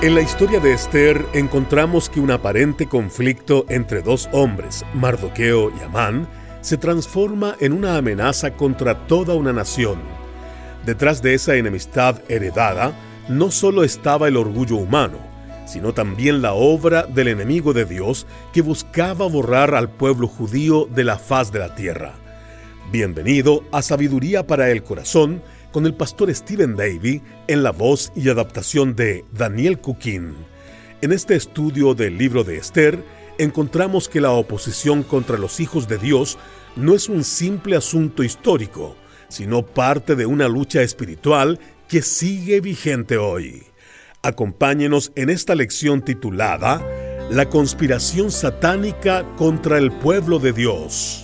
En la historia de Esther encontramos que un aparente conflicto entre dos hombres, Mardoqueo y Amán, se transforma en una amenaza contra toda una nación. Detrás de esa enemistad heredada, no solo estaba el orgullo humano, sino también la obra del enemigo de Dios que buscaba borrar al pueblo judío de la faz de la tierra. Bienvenido a Sabiduría para el Corazón, con el pastor Stephen Davey en la voz y adaptación de Daniel Cuquín. En este estudio del libro de Esther, encontramos que la oposición contra los hijos de Dios no es un simple asunto histórico, sino parte de una lucha espiritual que sigue vigente hoy. Acompáñenos en esta lección titulada La conspiración satánica contra el pueblo de Dios.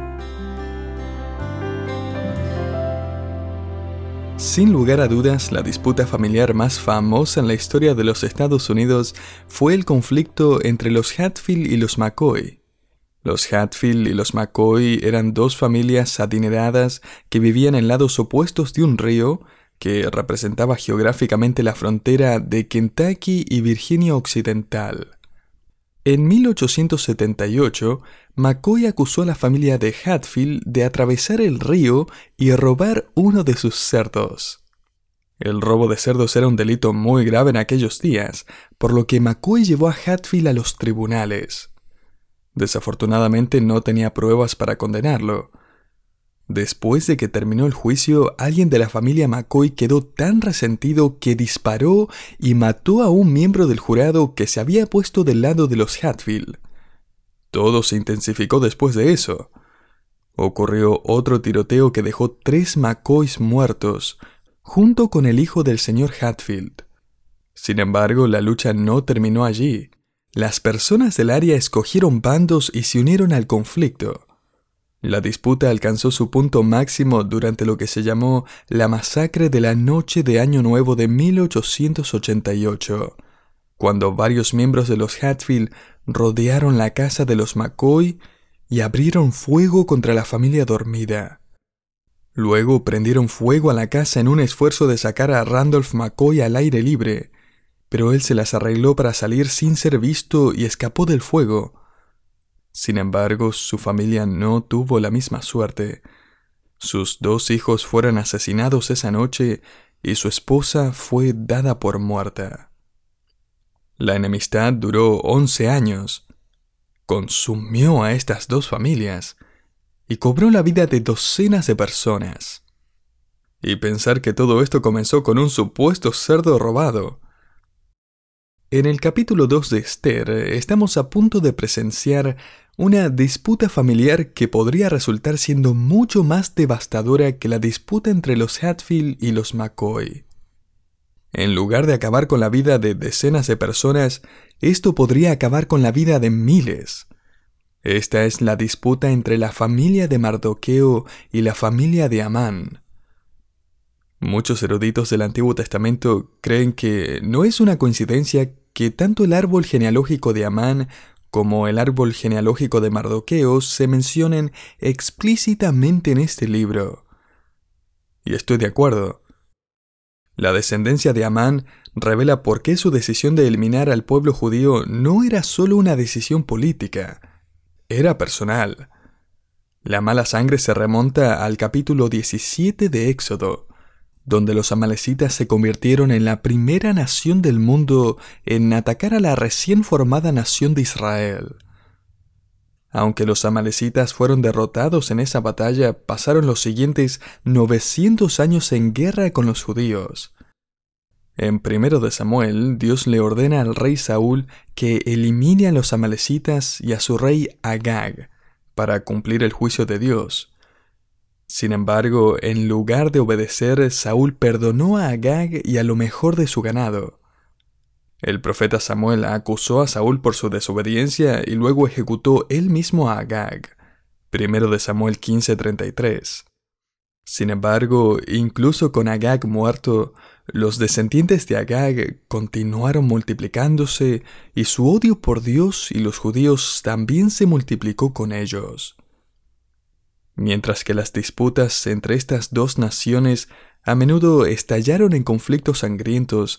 Sin lugar a dudas, la disputa familiar más famosa en la historia de los Estados Unidos fue el conflicto entre los Hatfield y los McCoy. Los Hatfield y los McCoy eran dos familias adineradas que vivían en lados opuestos de un río que representaba geográficamente la frontera de Kentucky y Virginia Occidental. En 1878, McCoy acusó a la familia de Hatfield de atravesar el río y robar uno de sus cerdos. El robo de cerdos era un delito muy grave en aquellos días, por lo que McCoy llevó a Hatfield a los tribunales. Desafortunadamente no tenía pruebas para condenarlo. Después de que terminó el juicio, alguien de la familia McCoy quedó tan resentido que disparó y mató a un miembro del jurado que se había puesto del lado de los Hatfield. Todo se intensificó después de eso. Ocurrió otro tiroteo que dejó 3 McCoys muertos, junto con el hijo del señor Hatfield. Sin embargo, la lucha no terminó allí. Las personas del área escogieron bandos y se unieron al conflicto. La disputa alcanzó su punto máximo durante lo que se llamó la masacre de la noche de Año Nuevo de 1888, cuando varios miembros de los Hatfield rodearon la casa de los McCoy y abrieron fuego contra la familia dormida. Luego prendieron fuego a la casa en un esfuerzo de sacar a Randolph McCoy al aire libre, pero él se las arregló para salir sin ser visto y escapó del fuego. Sin embargo, su familia no tuvo la misma suerte. Sus 2 hijos fueron asesinados esa noche y su esposa fue dada por muerta. La enemistad duró 11 años. Consumió a estas 2 familias y cobró la vida de docenas de personas. Y pensar que todo esto comenzó con un supuesto cerdo robado. En el capítulo 2 de Esther, estamos a punto de presenciar una disputa familiar que podría resultar siendo mucho más devastadora que la disputa entre los Hatfield y los McCoy. En lugar de acabar con la vida de decenas de personas, esto podría acabar con la vida de miles. Esta es la disputa entre la familia de Mardoqueo y la familia de Amán. Muchos eruditos del Antiguo Testamento creen que no es una coincidencia que tanto el árbol genealógico de Amán como el árbol genealógico de Mardoqueo se mencionen explícitamente en este libro. Y estoy de acuerdo. La descendencia de Amán revela por qué su decisión de eliminar al pueblo judío no era solo una decisión política, era personal. La mala sangre se remonta al capítulo 17 de Éxodo, donde los amalecitas se convirtieron en la primera nación del mundo en atacar a la recién formada nación de Israel. Aunque los amalecitas fueron derrotados en esa batalla, pasaron los siguientes 900 años en guerra con los judíos. En 1 de Samuel, Dios le ordena al rey Saúl que elimine a los amalecitas y a su rey Agag, para cumplir el juicio de Dios. Sin embargo, en lugar de obedecer, Saúl perdonó a Agag y a lo mejor de su ganado. El profeta Samuel acusó a Saúl por su desobediencia y luego ejecutó él mismo a Agag. 1 de Samuel 15:33. Sin embargo, incluso con Agag muerto, los descendientes de Agag continuaron multiplicándose y su odio por Dios y los judíos también se multiplicó con ellos. Mientras que las disputas entre estas 2 naciones a menudo estallaron en conflictos sangrientos,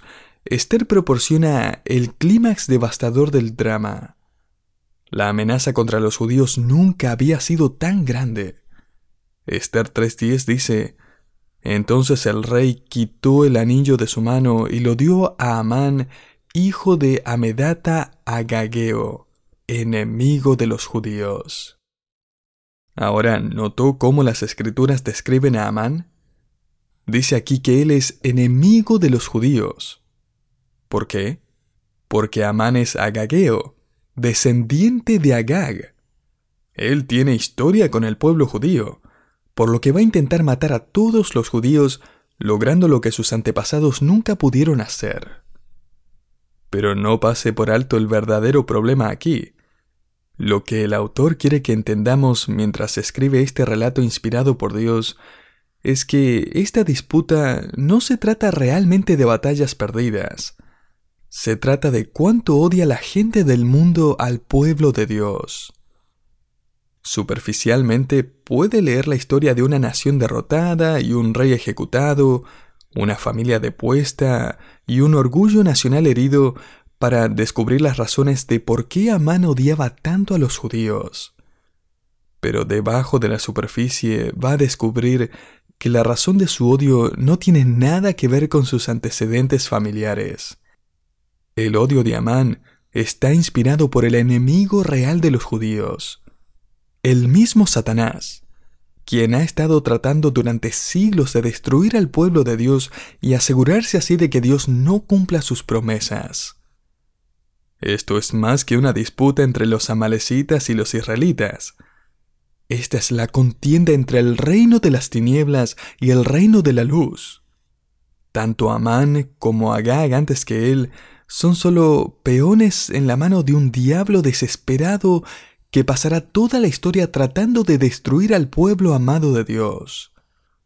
Esther proporciona el clímax devastador del drama. La amenaza contra los judíos nunca había sido tan grande. Esther 3:10 dice: Entonces el rey quitó el anillo de su mano y lo dio a Amán, hijo de Amedata Agageo, enemigo de los judíos. Ahora, ¿notó cómo las escrituras describen a Amán? Dice aquí que él es enemigo de los judíos. ¿Por qué? Porque Amán es Agageo, descendiente de Agag. Él tiene historia con el pueblo judío, por lo que va a intentar matar a todos los judíos, logrando lo que sus antepasados nunca pudieron hacer. Pero no pase por alto el verdadero problema aquí. Lo que el autor quiere que entendamos mientras escribe este relato inspirado por Dios es que esta disputa no se trata realmente de batallas perdidas. Se trata de cuánto odia la gente del mundo al pueblo de Dios. Superficialmente puede leer la historia de una nación derrotada y un rey ejecutado, una familia depuesta y un orgullo nacional herido para descubrir las razones de por qué Amán odiaba tanto a los judíos. Pero debajo de la superficie va a descubrir que la razón de su odio no tiene nada que ver con sus antecedentes familiares. El odio de Amán está inspirado por el enemigo real de los judíos, el mismo Satanás, quien ha estado tratando durante siglos de destruir al pueblo de Dios y asegurarse así de que Dios no cumpla sus promesas. Esto es más que una disputa entre los amalecitas y los israelitas. Esta es la contienda entre el reino de las tinieblas y el reino de la luz. Tanto Amán como Agag antes que él son solo peones en la mano de un diablo desesperado que pasará toda la historia tratando de destruir al pueblo amado de Dios.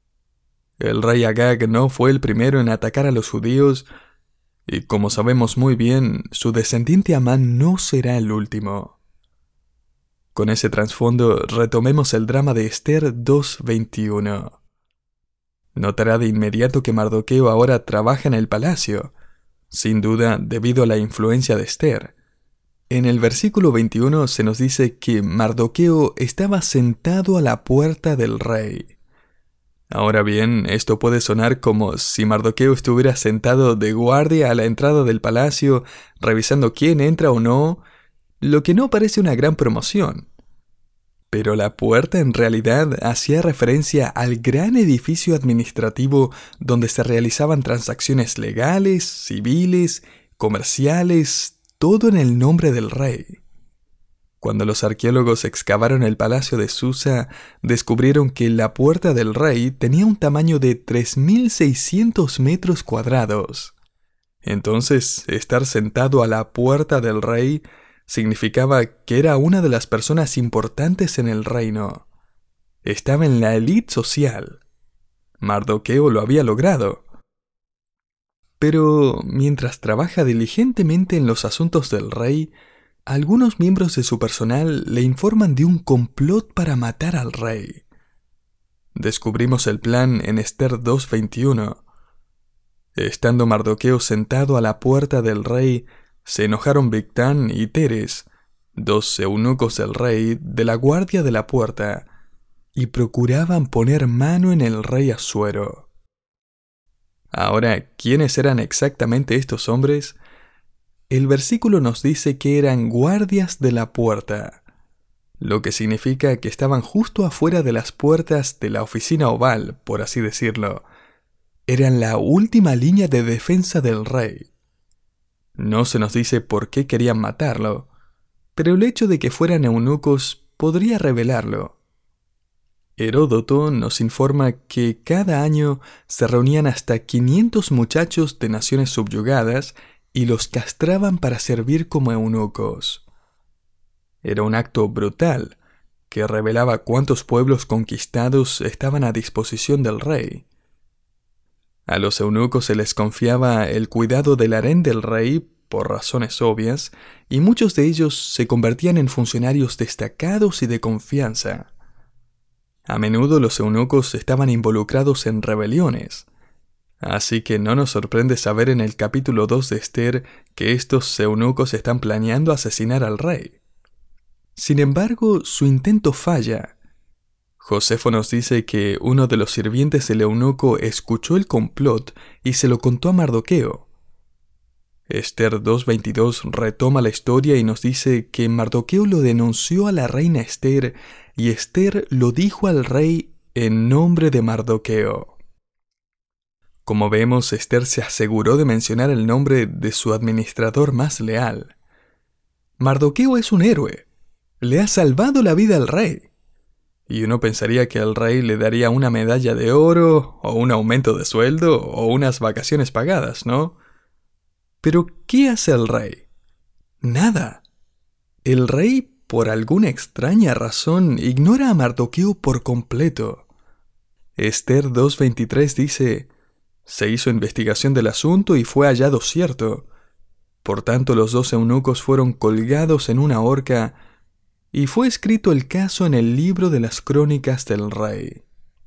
El rey Agag no fue el primero en atacar a los judíos, y como sabemos muy bien, su descendiente Amán no será el último. Con ese trasfondo, retomemos el drama de Esther 2:21. Notará de inmediato que Mardoqueo ahora trabaja en el palacio, sin duda debido a la influencia de Esther. En el versículo 21 se nos dice que Mardoqueo estaba sentado a la puerta del rey. Ahora bien, esto puede sonar como si Mardoqueo estuviera sentado de guardia a la entrada del palacio, revisando quién entra o no, lo que no parece una gran promoción. Pero la puerta en realidad hacía referencia al gran edificio administrativo donde se realizaban transacciones legales, civiles, comerciales, todo en el nombre del rey. Cuando los arqueólogos excavaron el palacio de Susa, descubrieron que la puerta del rey tenía un tamaño de 3.600 metros cuadrados. Entonces, estar sentado a la puerta del rey significaba que era una de las personas importantes en el reino. Estaba en la élite social. Mardoqueo lo había logrado. Pero mientras trabaja diligentemente en los asuntos del rey, algunos miembros de su personal le informan de un complot para matar al rey. Descubrimos el plan en Esther 2:21. Estando Mardoqueo sentado a la puerta del rey, se enojaron Bigtán y Teres, dos eunucos del rey, de la guardia de la puerta, y procuraban poner mano en el rey Asuero. Ahora, ¿quiénes eran exactamente estos hombres? El versículo nos dice que eran guardias de la puerta, lo que significa que estaban justo afuera de las puertas de la oficina oval, por así decirlo. Eran la última línea de defensa del rey. No se nos dice por qué querían matarlo, pero el hecho de que fueran eunucos podría revelarlo. Heródoto nos informa que cada año se reunían hasta 500 muchachos de naciones subyugadas y los castraban para servir como eunucos. Era un acto brutal que revelaba cuántos pueblos conquistados estaban a disposición del rey. A los eunucos se les confiaba el cuidado del harén del rey por razones obvias, y muchos de ellos se convertían en funcionarios destacados y de confianza. A menudo los eunucos estaban involucrados en rebeliones. Así que no nos sorprende saber en el capítulo 2 de Esther que estos eunucos están planeando asesinar al rey. Sin embargo, su intento falla. Josefo nos dice que uno de los sirvientes del eunuco escuchó el complot y se lo contó a Mardoqueo. Esther 2:22 retoma la historia y nos dice que Mardoqueo lo denunció a la reina Esther y Esther lo dijo al rey en nombre de Mardoqueo. Como vemos, Esther se aseguró de mencionar el nombre de su administrador más leal. Mardoqueo es un héroe. Le ha salvado la vida al rey. Y uno pensaría que el rey le daría una medalla de oro, o un aumento de sueldo, o unas vacaciones pagadas, ¿no? Pero, ¿qué hace el rey? Nada. El rey, por alguna extraña razón, ignora a Mardoqueo por completo. Esther 2:23 dice: se hizo investigación del asunto y fue hallado cierto. Por tanto, los 2 eunucos fueron colgados en una horca y fue escrito el caso en el libro de las crónicas del rey.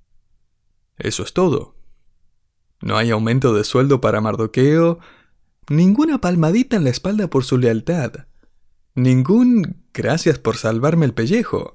Eso es todo. No hay aumento de sueldo para Mardoqueo, ninguna palmadita en la espalda por su lealtad, ningún gracias por salvarme el pellejo.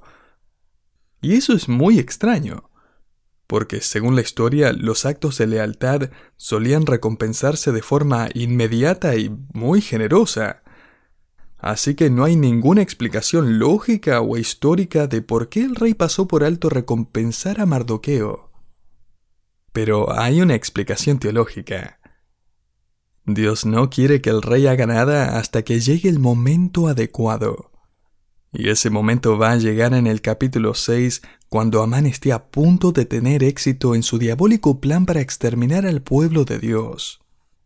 Y eso es muy extraño, porque según la historia, los actos de lealtad solían recompensarse de forma inmediata y muy generosa. Así que no hay ninguna explicación lógica o histórica de por qué el rey pasó por alto recompensar a Mardoqueo. Pero hay una explicación teológica. Dios no quiere que el rey haga nada hasta que llegue el momento adecuado. Y ese momento va a llegar en el capítulo 6, cuando Amán esté a punto de tener éxito en su diabólico plan para exterminar al pueblo de Dios.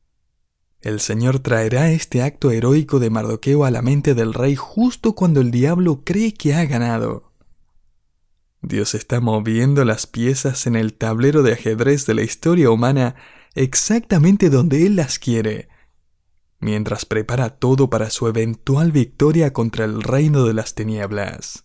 El Señor traerá este acto heroico de Mardoqueo a la mente del rey justo cuando el diablo cree que ha ganado. Dios está moviendo las piezas en el tablero de ajedrez de la historia humana exactamente donde Él las quiere, mientras prepara todo para su eventual victoria contra el reino de las tinieblas.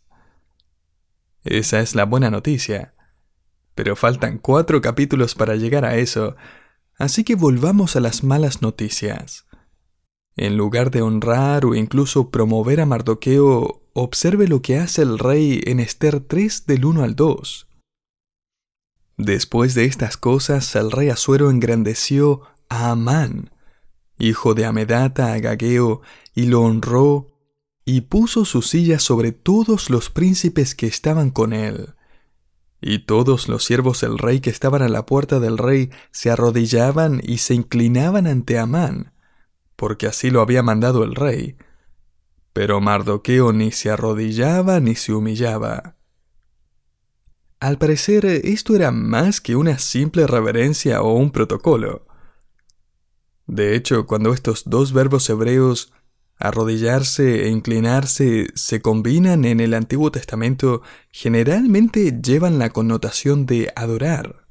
Esa es la buena noticia. Pero faltan 4 capítulos para llegar a eso, así que volvamos a las malas noticias. En lugar de honrar o incluso promover a Mardoqueo, observe lo que hace el rey en Esther 3 del 1 al 2. Después de estas cosas, el rey Asuero engrandeció a Amán, hijo de Amedata, Agageo, y lo honró, y puso su silla sobre todos los príncipes que estaban con él. Y todos los siervos del rey que estaban a la puerta del rey se arrodillaban y se inclinaban ante Amán, porque así lo había mandado el rey. Pero Mardoqueo ni se arrodillaba ni se humillaba. Al parecer, esto era más que una simple reverencia o un protocolo. De hecho, cuando estos 2 verbos hebreos, arrodillarse e inclinarse, se combinan en el Antiguo Testamento, generalmente llevan la connotación de adorar.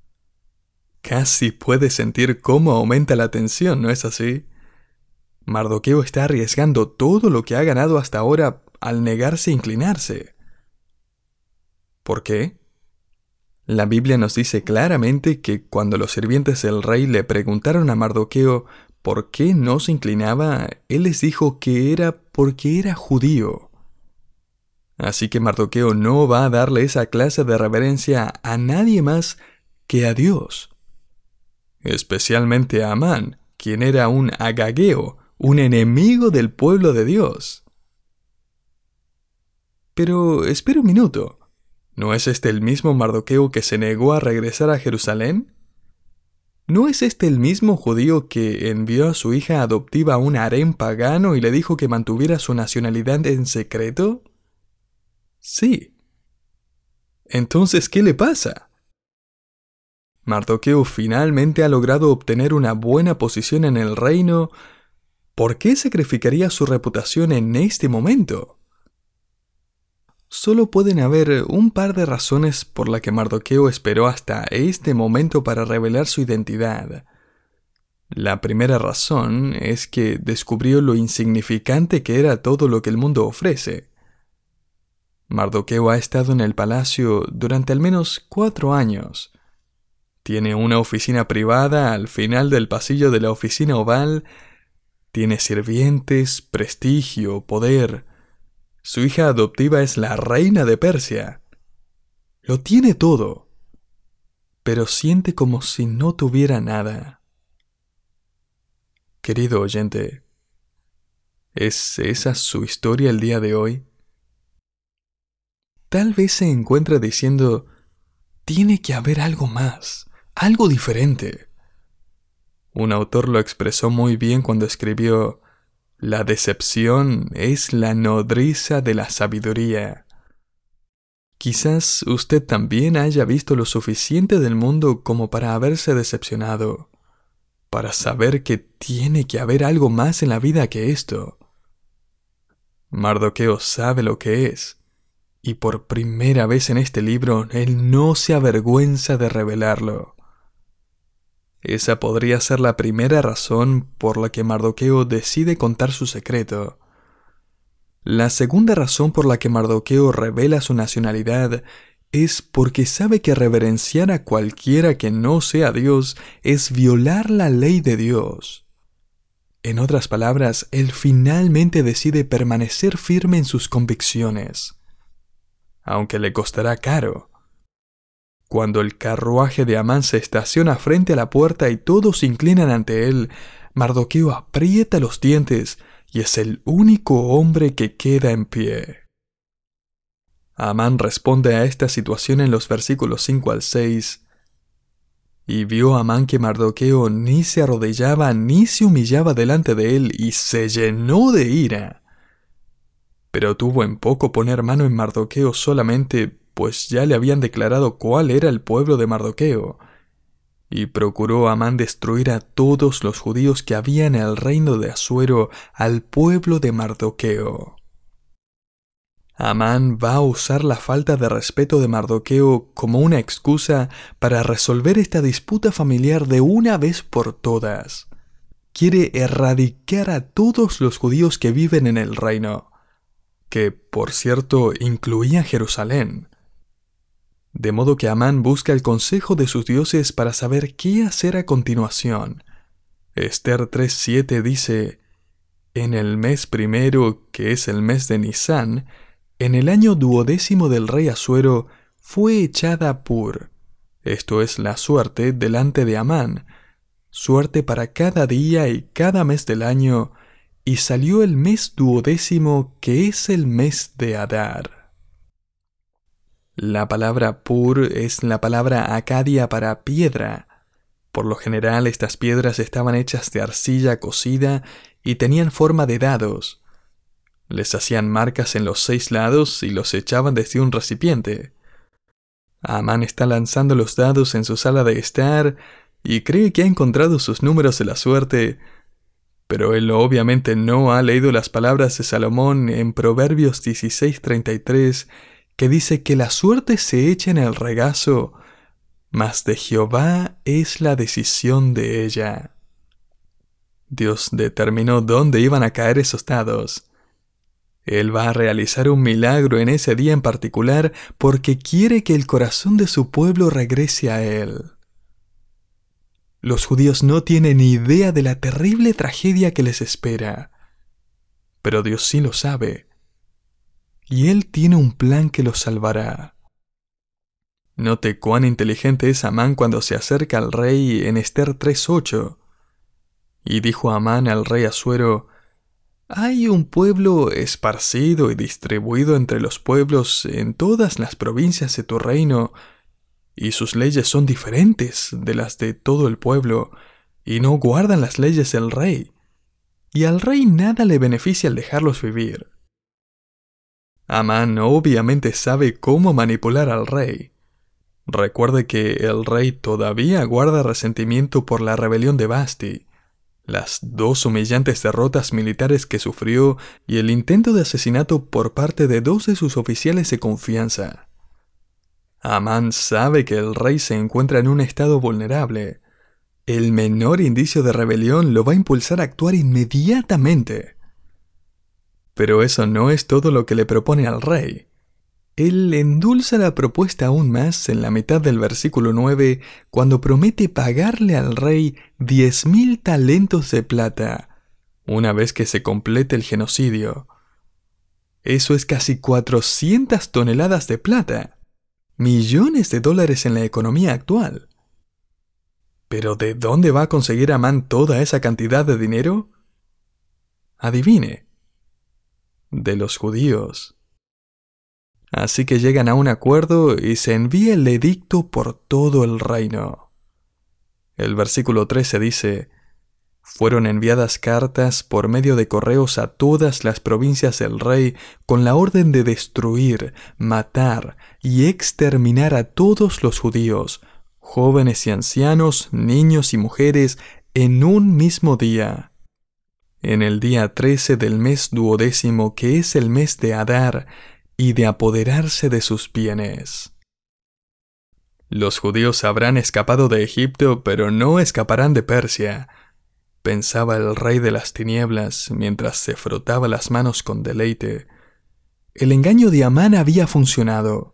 Casi puedes sentir cómo aumenta la tensión, ¿no es así? Mardoqueo está arriesgando todo lo que ha ganado hasta ahora al negarse a inclinarse. ¿Por qué? La Biblia nos dice claramente que cuando los sirvientes del rey le preguntaron a Mardoqueo por qué no se inclinaba, él les dijo que era porque era judío. Así que Mardoqueo no va a darle esa clase de reverencia a nadie más que a Dios. Especialmente a Amán, quien era un agageo, un enemigo del pueblo de Dios. Pero espera un minuto. ¿No es este el mismo Mardoqueo que se negó a regresar a Jerusalén? ¿No es este el mismo judío que envió a su hija adoptiva a un harén pagano y le dijo que mantuviera su nacionalidad en secreto? Sí. Entonces, ¿qué le pasa? Mardoqueo finalmente ha logrado obtener una buena posición en el reino. ¿Por qué sacrificaría su reputación en este momento? Solo pueden haber un par de razones por las que Mardoqueo esperó hasta este momento para revelar su identidad. La primera razón es que descubrió lo insignificante que era todo lo que el mundo ofrece. Mardoqueo ha estado en el palacio durante al menos 4 años, Tiene una oficina privada al final del pasillo de la oficina oval. Tiene sirvientes, prestigio, poder. Su hija adoptiva es la reina de Persia. Lo tiene todo, pero siente como si no tuviera nada. Querido oyente, ¿es esa su historia el día de hoy? Tal vez se encuentra diciendo, tiene que haber algo más, algo diferente. Un autor lo expresó muy bien cuando escribió, la decepción es la nodriza de la sabiduría. Quizás usted también haya visto lo suficiente del mundo como para haberse decepcionado, para saber que tiene que haber algo más en la vida que esto. Mardoqueo sabe lo que es, y por primera vez en este libro él no se avergüenza de revelarlo. Esa podría ser la primera razón por la que Mardoqueo decide contar su secreto. La segunda razón por la que Mardoqueo revela su nacionalidad es porque sabe que reverenciar a cualquiera que no sea Dios es violar la ley de Dios. En otras palabras, él finalmente decide permanecer firme en sus convicciones, aunque le costará caro. Cuando el carruaje de Amán se estaciona frente a la puerta y todos se inclinan ante él, Mardoqueo aprieta los dientes y es el único hombre que queda en pie. Amán responde a esta situación en los versículos 5 al 6. Y vio Amán que Mardoqueo ni se arrodillaba ni se humillaba delante de él y se llenó de ira. Pero tuvo en poco poner mano en Mardoqueo solamente, pues ya le habían declarado cuál era el pueblo de Mardoqueo. Y procuró Amán destruir a todos los judíos que había en el reino de Asuero al pueblo de Mardoqueo. Amán va a usar la falta de respeto de Mardoqueo como una excusa para resolver esta disputa familiar de una vez por todas. Quiere erradicar a todos los judíos que viven en el reino, que, por cierto, incluía Jerusalén. De modo que Amán busca el consejo de sus dioses para saber qué hacer a continuación. Esther 3:7 dice, en el mes primero, que es el mes de Nisán, en el año 12º del rey Asuero, fue echada Pur, esto es la suerte, delante de Amán, suerte para cada día y cada mes del año, y salió el mes 12º, que es el mes de Adar. La palabra Pur es la palabra acadia para piedra. Por lo general, estas piedras estaban hechas de arcilla cocida y tenían forma de dados. Les hacían marcas en los 6 lados y los echaban desde un recipiente. Amán está lanzando los dados en su sala de estar y cree que ha encontrado sus números de la suerte, pero él obviamente no ha leído las palabras de Salomón en Proverbios 16:33, que dice que la suerte se echa en el regazo, mas de Jehová es la decisión de ella. Dios determinó dónde iban a caer esos dados. Él va a realizar un milagro en ese día en particular porque quiere que el corazón de su pueblo regrese a él. Los judíos no tienen ni idea de la terrible tragedia que les espera, pero Dios sí lo sabe. Y Él tiene un plan que los salvará. Note cuán inteligente es Amán cuando se acerca al rey en Esther 3:8. Y dijo Amán al rey Asuero, hay un pueblo esparcido y distribuido entre los pueblos en todas las provincias de tu reino, y sus leyes son diferentes de las de todo el pueblo, y no guardan las leyes del rey, y al rey nada le beneficia al dejarlos vivir. Amán obviamente sabe cómo manipular al rey. Recuerde que el rey todavía guarda resentimiento por la rebelión de Basti, las 2 humillantes derrotas militares que sufrió y el intento de asesinato por parte de 2 de sus oficiales de confianza. Amán sabe que el rey se encuentra en un estado vulnerable. El menor indicio de rebelión lo va a impulsar a actuar inmediatamente. Pero eso no es todo lo que le propone al rey. Él endulza la propuesta aún más en la mitad del versículo 9, cuando promete pagarle al rey 10.000 talentos de plata, una vez que se complete el genocidio. Eso es casi 400 toneladas de plata, millones de dólares en la economía actual. ¿Pero de dónde va a conseguir Amán toda esa cantidad de dinero? Adivine. De los judíos. Así que llegan a un acuerdo y se envía el edicto por todo el reino. El versículo 13 dice: fueron enviadas cartas por medio de correos a todas las provincias del rey con la orden de destruir, matar y exterminar a todos los judíos, jóvenes y ancianos, niños y mujeres, en un mismo día. En el día 13 del mes 12º, que es el mes de Adar, y de apoderarse de sus bienes. Los judíos habrán escapado de Egipto, pero no escaparán de Persia, pensaba el rey de las tinieblas mientras se frotaba las manos con deleite. El engaño de Amán había funcionado.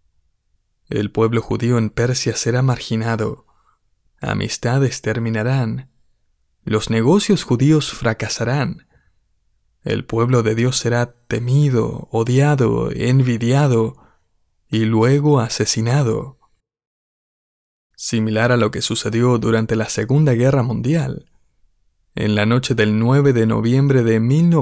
El pueblo judío en Persia será marginado. Amistades terminarán. Los negocios judíos fracasarán. El pueblo de Dios será temido, odiado, envidiado y luego asesinado. Similar a lo que sucedió durante la Segunda Guerra Mundial. En la noche del 9 de noviembre de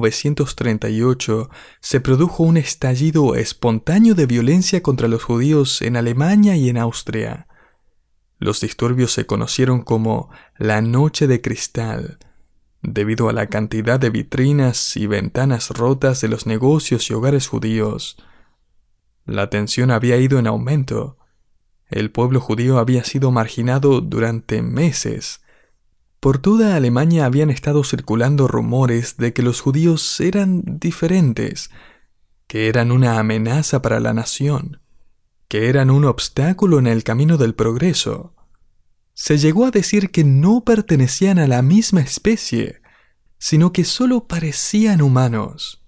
1938 se produjo un estallido espontáneo de violencia contra los judíos en Alemania y en Austria. Los disturbios se conocieron como la Noche de Cristal, debido a la cantidad de vitrinas y ventanas rotas de los negocios y hogares judíos. La tensión había ido en aumento. El pueblo judío había sido marginado durante meses. Por toda Alemania habían estado circulando rumores de que los judíos eran diferentes, que eran una amenaza para la nación, que eran un obstáculo en el camino del progreso. Se llegó a decir que no pertenecían a la misma especie, sino que solo parecían humanos.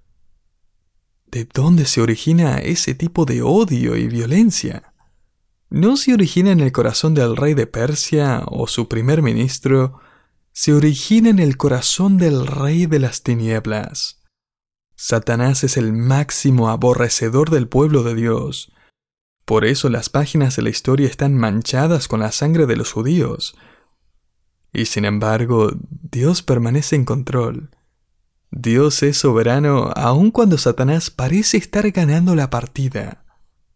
¿De dónde se origina ese tipo de odio y violencia? No se origina en el corazón del rey de Persia o su primer ministro, se origina en el corazón del rey de las tinieblas. Satanás es el máximo aborrecedor del pueblo de Dios. Por eso las páginas de la historia están manchadas con la sangre de los judíos. Y sin embargo, Dios permanece en control. Dios es soberano aun cuando Satanás parece estar ganando la partida.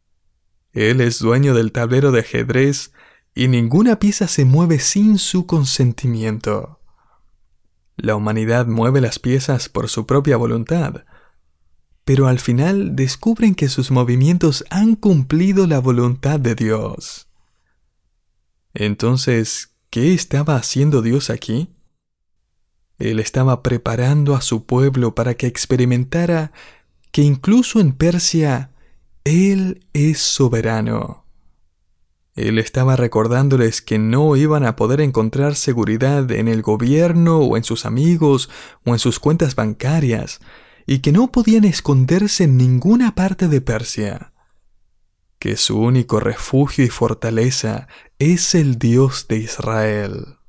Él es dueño del tablero de ajedrez y ninguna pieza se mueve sin su consentimiento. La humanidad mueve las piezas por su propia voluntad, pero al final descubren que sus movimientos han cumplido la voluntad de Dios. Entonces, ¿qué estaba haciendo Dios aquí? Él estaba preparando a su pueblo para que experimentara que incluso en Persia, Él es soberano. Él estaba recordándoles que no iban a poder encontrar seguridad en el gobierno o en sus amigos o en sus cuentas bancarias, y que no podían esconderse en ninguna parte de Persia, que su único refugio y fortaleza es el Dios de Israel.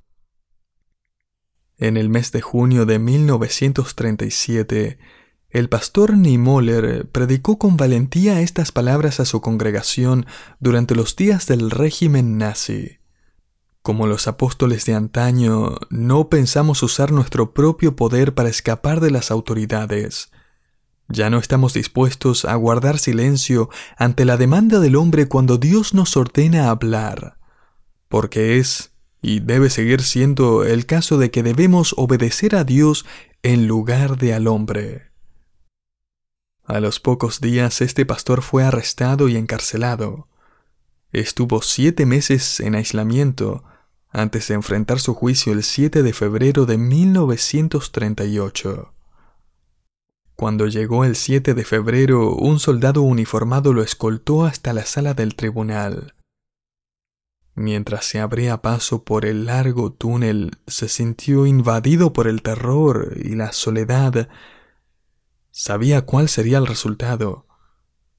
En el mes de junio de 1937, el pastor Niemöller predicó con valentía estas palabras a su congregación durante los días del régimen nazi. Como los apóstoles de antaño, no pensamos usar nuestro propio poder para escapar de las autoridades. Ya no estamos dispuestos a guardar silencio ante la demanda del hombre cuando Dios nos ordena hablar, porque es y debe seguir siendo el caso de que debemos obedecer a Dios en lugar de al hombre. A los pocos días este pastor fue arrestado y encarcelado. Estuvo 7 meses en aislamiento antes de enfrentar su juicio el 7 de febrero de 1938. Cuando llegó el 7 de febrero, un soldado uniformado lo escoltó hasta la sala del tribunal. Mientras se abría paso por el largo túnel, se sintió invadido por el terror y la soledad. Sabía cuál sería el resultado.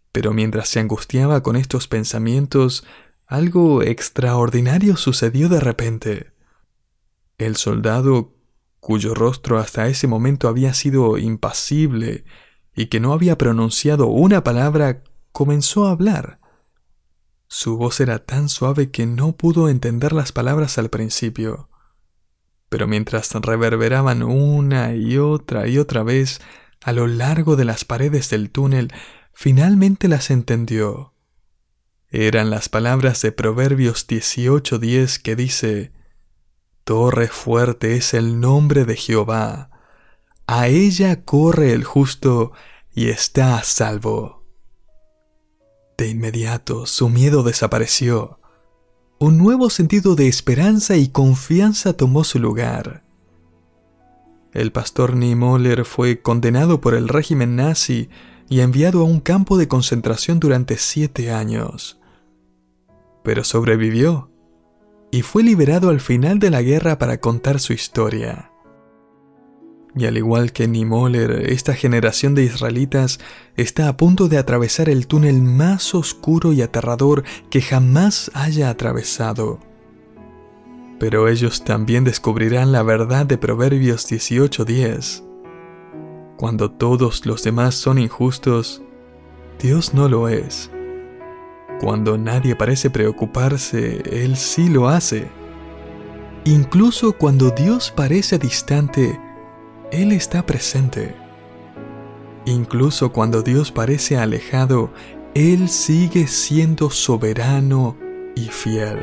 Pero mientras se angustiaba con estos pensamientos, algo extraordinario sucedió de repente. El soldado, cuyo rostro hasta ese momento había sido impasible y que no había pronunciado una palabra, comenzó a hablar. Su voz era tan suave que no pudo entender las palabras al principio. Pero mientras reverberaban una y otra vez a lo largo de las paredes del túnel, finalmente las entendió. Eran las palabras de Proverbios 18:10 que dice: Torre fuerte es el nombre de Jehová, a ella corre el justo y está a salvo. De inmediato su miedo desapareció. Un nuevo sentido de esperanza y confianza tomó su lugar. El pastor Niemöller fue condenado por el régimen nazi y enviado a un campo de concentración durante 7 años. Pero sobrevivió y fue liberado al final de la guerra para contar su historia. Y al igual que Niemöller, esta generación de israelitas está a punto de atravesar el túnel más oscuro y aterrador que jamás haya atravesado. Pero ellos también descubrirán la verdad de Proverbios 18:10. Cuando todos los demás son injustos, Dios no lo es. Cuando nadie parece preocuparse, Él sí lo hace. Incluso cuando Dios parece distante, Él está presente. Incluso cuando Dios parece alejado, Él sigue siendo soberano y fiel.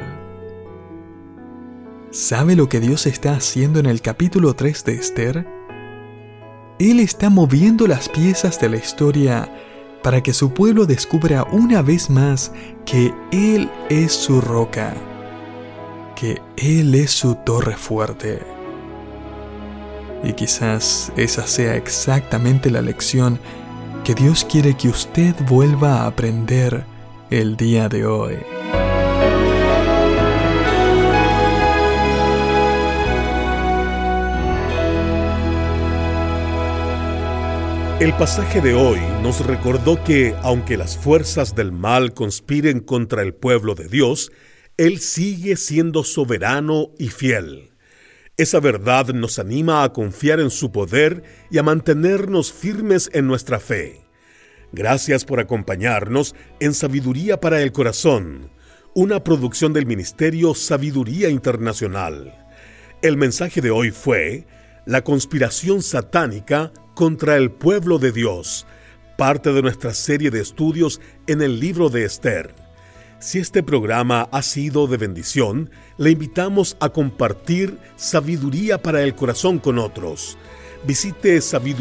¿Sabe lo que Dios está haciendo en el capítulo 3 de Esther? Él está moviendo las piezas de la historia para que su pueblo descubra una vez más que Él es su roca, que Él es su torre fuerte. Y quizás esa sea exactamente la lección que Dios quiere que usted vuelva a aprender el día de hoy. El pasaje de hoy nos recordó que, aunque las fuerzas del mal conspiren contra el pueblo de Dios, Él sigue siendo soberano y fiel. Esa verdad nos anima a confiar en su poder y a mantenernos firmes en nuestra fe. Gracias por acompañarnos en Sabiduría para el Corazón, una producción del Ministerio Sabiduría Internacional. El mensaje de hoy fue la conspiración satánica contra el pueblo de Dios, parte de nuestra serie de estudios en el libro de Esther. Si este programa ha sido de bendición, le invitamos a compartir Sabiduría para el Corazón con otros. Visite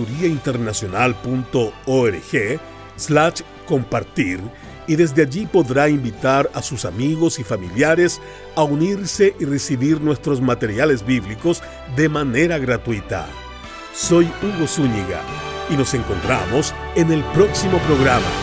sabiduriainternacional.org/compartir y desde allí podrá invitar a sus amigos y familiares a unirse y recibir nuestros materiales bíblicos de manera gratuita. Soy Hugo Zúñiga y nos encontramos en el próximo programa.